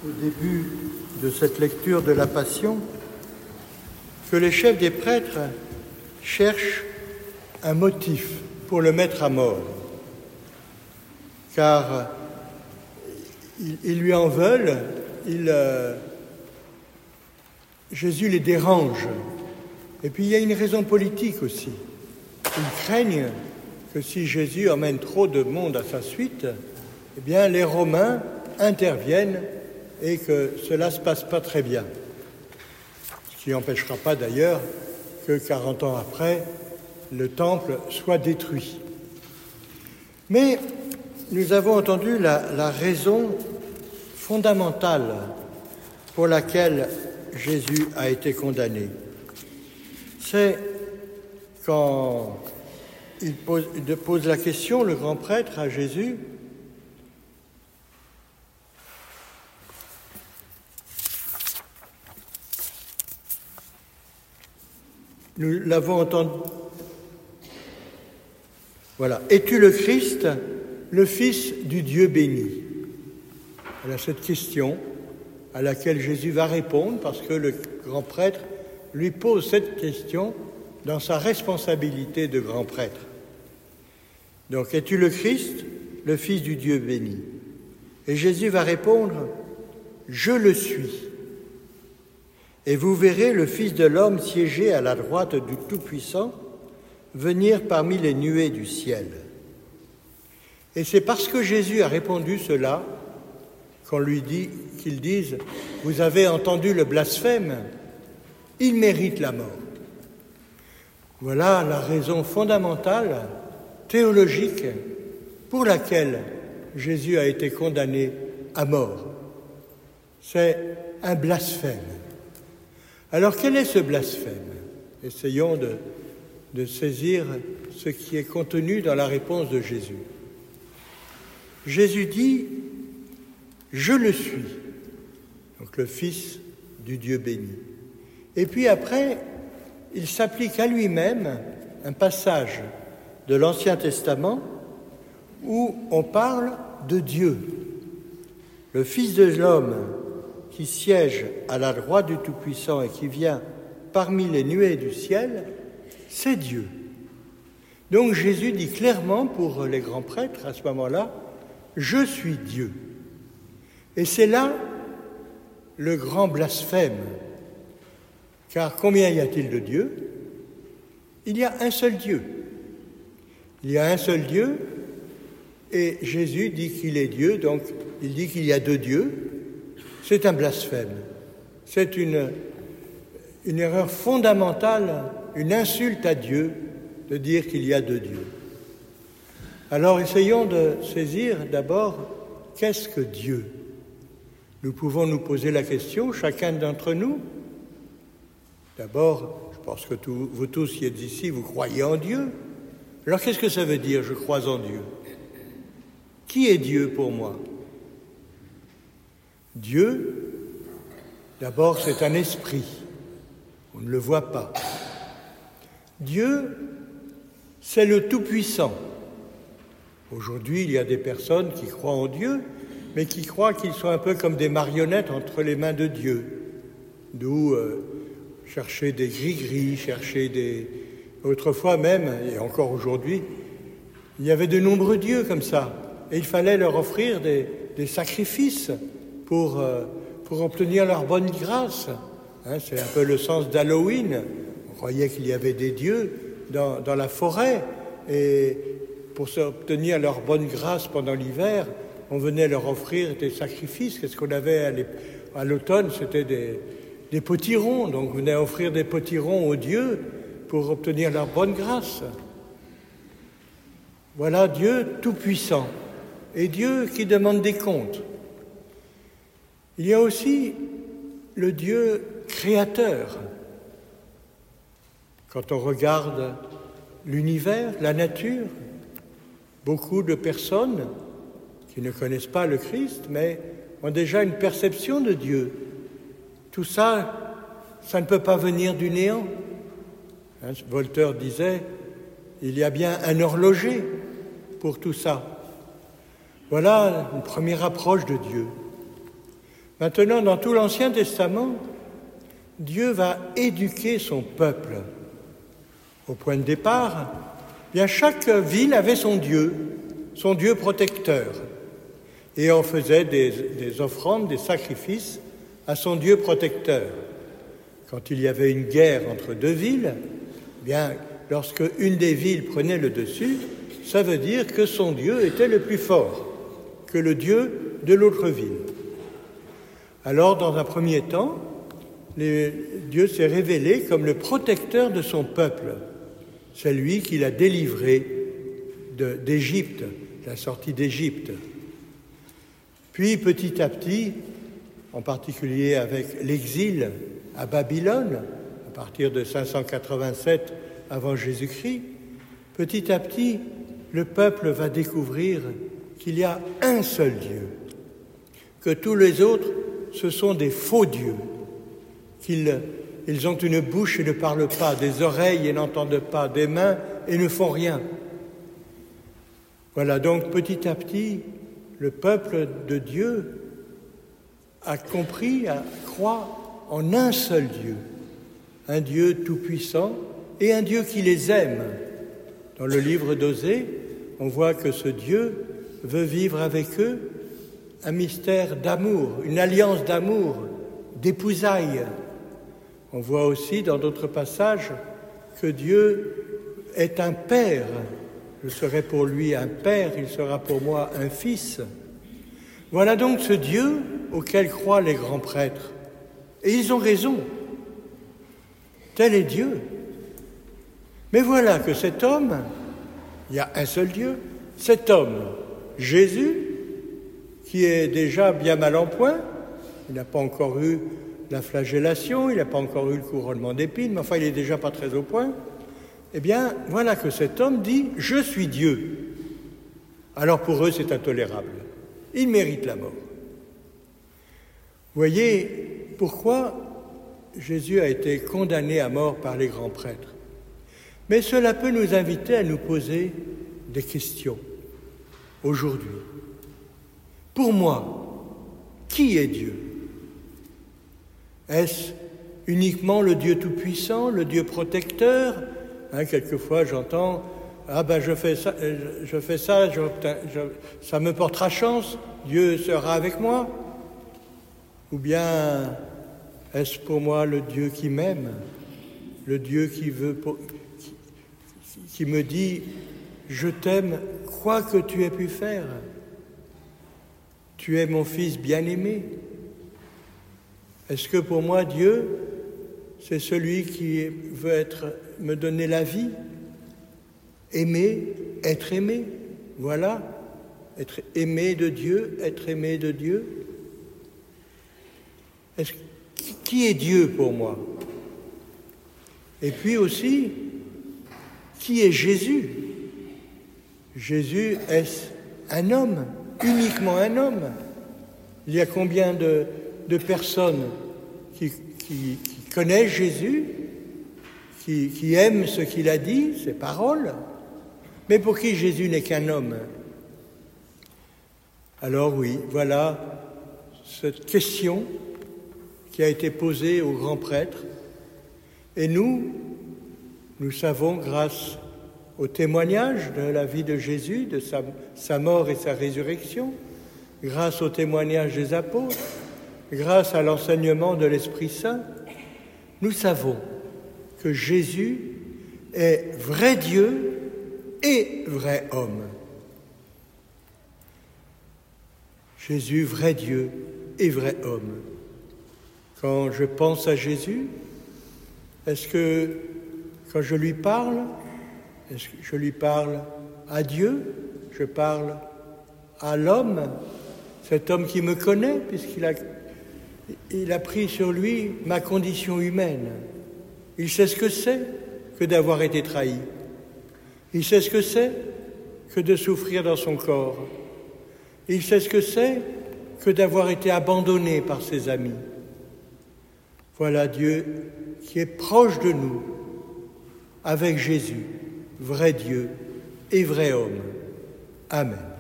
au début de cette lecture de la Passion que les chefs des prêtres cherchent un motif pour le mettre à mort, car ils lui en veulent, Jésus les dérange. Et puis il y a une raison politique aussi. Ils craignent que si Jésus emmène trop de monde à sa suite, eh bien les Romains interviennent et que cela ne se passe pas très bien. Ce qui n'empêchera pas d'ailleurs que 40 ans après, le temple soit détruit. Mais nous avons entendu la raison fondamentale pour laquelle Jésus a été condamné. C'est quand il pose la question, le grand prêtre, à Jésus, nous l'avons entendu. Voilà. Es-tu le Christ, le Fils du Dieu béni? Voilà cette question à laquelle Jésus va répondre parce que le grand prêtre lui pose cette question dans sa responsabilité de grand prêtre. Donc, es-tu le Christ, le Fils du Dieu béni? Et Jésus va répondre, je le suis. Et vous verrez le Fils de l'homme siéger à la droite du Tout-Puissant, venir parmi les nuées du ciel. Et c'est parce que Jésus a répondu cela qu'on lui dit, qu'ils disent, vous avez entendu le blasphème, il mérite la mort. Voilà la raison fondamentale, théologique, pour laquelle Jésus a été condamné à mort. C'est un blasphème. Alors quel est ce blasphème? Essayons de saisir ce qui est contenu dans la réponse de Jésus. Jésus dit, je le suis, donc le Fils du Dieu béni. Et puis après, il s'applique à lui-même un passage de l'Ancien Testament où on parle de Dieu. Le Fils de l'homme qui siège à la droite du Tout-Puissant et qui vient parmi les nuées du ciel, c'est Dieu. Donc Jésus dit clairement pour les grands prêtres à ce moment-là, je suis Dieu. Et c'est là le grand blasphème. Car combien y a-t-il de dieux? Il y a un seul Dieu. Il y a un seul Dieu et Jésus dit qu'il est Dieu, donc il dit qu'il y a deux dieux. C'est un blasphème. C'est une erreur fondamentale, une insulte à Dieu de dire qu'il y a deux dieux. Alors essayons de saisir d'abord qu'est-ce que Dieu? Nous pouvons nous poser la question, chacun d'entre nous. D'abord, je pense que vous tous qui êtes ici, vous croyez en Dieu. Alors qu'est-ce que ça veut dire, je crois en Dieu? Qui est Dieu pour moi? Dieu, d'abord, c'est un esprit. On ne le voit pas. Dieu, c'est le Tout-Puissant. Aujourd'hui, il y a des personnes qui croient en Dieu, mais qui croient qu'ils sont un peu comme des marionnettes entre les mains de Dieu. D'où chercher des gris-gris, chercher des... Autrefois même, et encore aujourd'hui, il y avait de nombreux dieux comme ça. Et il fallait leur offrir des sacrifices pour obtenir leur bonne grâce. C'est un peu le sens d'Halloween. On croyait qu'il y avait des dieux dans la forêt. Et pour obtenir leur bonne grâce pendant l'hiver, on venait leur offrir des sacrifices. Qu'est-ce qu'on avait à l'automne? C'était des potirons. Donc on venait offrir des potirons aux dieux pour obtenir leur bonne grâce. Voilà Dieu tout-puissant. Et Dieu qui demande des comptes. Il y a aussi le Dieu créateur. Quand on regarde l'univers, la nature, beaucoup de personnes qui ne connaissent pas le Christ, mais ont déjà une perception de Dieu. Tout ça, ça ne peut pas venir du néant. Voltaire disait, il y a bien un horloger pour tout ça. Voilà une première approche de Dieu. Maintenant, dans tout l'Ancien Testament, Dieu va éduquer son peuple. Au point de départ, bien chaque ville avait son Dieu protecteur. Et on faisait des offrandes, des sacrifices à son Dieu protecteur. Quand il y avait une guerre entre deux villes, bien, lorsque une des villes prenait le dessus, ça veut dire que son Dieu était le plus fort que le Dieu de l'autre ville. Alors, dans un premier temps, Dieu s'est révélé comme le protecteur de son peuple. C'est lui qui l'a délivré d'Égypte, la sortie d'Égypte. Puis, petit à petit, en particulier avec l'exil à Babylone, à partir de 587 avant Jésus-Christ, petit à petit, le peuple va découvrir qu'il y a un seul Dieu, que tous les autres, ce sont des faux dieux, qu'ils ont une bouche et ne parlent pas, des oreilles et n'entendent pas, des mains et ne font rien. Voilà, donc petit à petit, le peuple de Dieu a compris, croit en un seul Dieu, un Dieu tout-puissant et un Dieu qui les aime. Dans le livre d'Osée, on voit que ce Dieu veut vivre avec eux un mystère d'amour, une alliance d'amour, d'épousailles. On voit aussi dans d'autres passages que Dieu est un père. Je serai pour lui un père, il sera pour moi un fils. Voilà donc ce Dieu auquel croient les grands prêtres. Et ils ont raison. Tel est Dieu. Mais voilà que cet homme, il y a un seul Dieu, cet homme, Jésus, qui est déjà bien mal en point, il n'a pas encore eu la flagellation, il n'a pas encore eu le couronnement d'épines, mais enfin il est déjà pas très au point. Eh bien, voilà que cet homme dit « Je suis Dieu ». Alors pour eux, c'est intolérable. Ils méritent la mort. Vous voyez pourquoi Jésus a été condamné à mort par les grands prêtres. Mais cela peut nous inviter à nous poser des questions aujourd'hui. Pour moi, qui est Dieu ? Est-ce uniquement le Dieu tout-puissant, le Dieu protecteur ? Quelquefois j'entends « Ah ben je fais ça, ça me portera chance, Dieu sera avec moi ». Ou bien est-ce pour moi le Dieu qui m'aime, le Dieu qui me dit « Je t'aime, quoi que tu aies pu faire. Tu es mon fils bien-aimé ». Est-ce que pour moi Dieu, c'est celui qui veut me donner la vie, aimer, être aimé, voilà, être aimé de Dieu, être aimé de Dieu. Qui est Dieu pour moi ? Et puis aussi, qui est Jésus ? Jésus, est-ce un homme, uniquement un homme ? Il y a combien de personnes qui connaissent Jésus, qui aiment ce qu'il a dit, ses paroles, mais pour qui Jésus n'est qu'un homme. Alors oui, voilà cette question qui a été posée aux grands prêtres. Et nous savons, grâce au témoignage de la vie de Jésus, de sa mort et sa résurrection, grâce au témoignage des apôtres, grâce à l'enseignement de l'Esprit Saint, nous savons que Jésus est vrai Dieu et vrai homme. Jésus, vrai Dieu et vrai homme. Quand je pense à Jésus, est-ce que quand je lui parle, est-ce que je lui parle à Dieu, je parle à l'homme, cet homme qui me connaît, puisqu'il a pris sur lui ma condition humaine. Il sait ce que c'est que d'avoir été trahi. Il sait ce que c'est que de souffrir dans son corps. Il sait ce que c'est que d'avoir été abandonné par ses amis. Voilà Dieu qui est proche de nous, avec Jésus, vrai Dieu et vrai homme. Amen.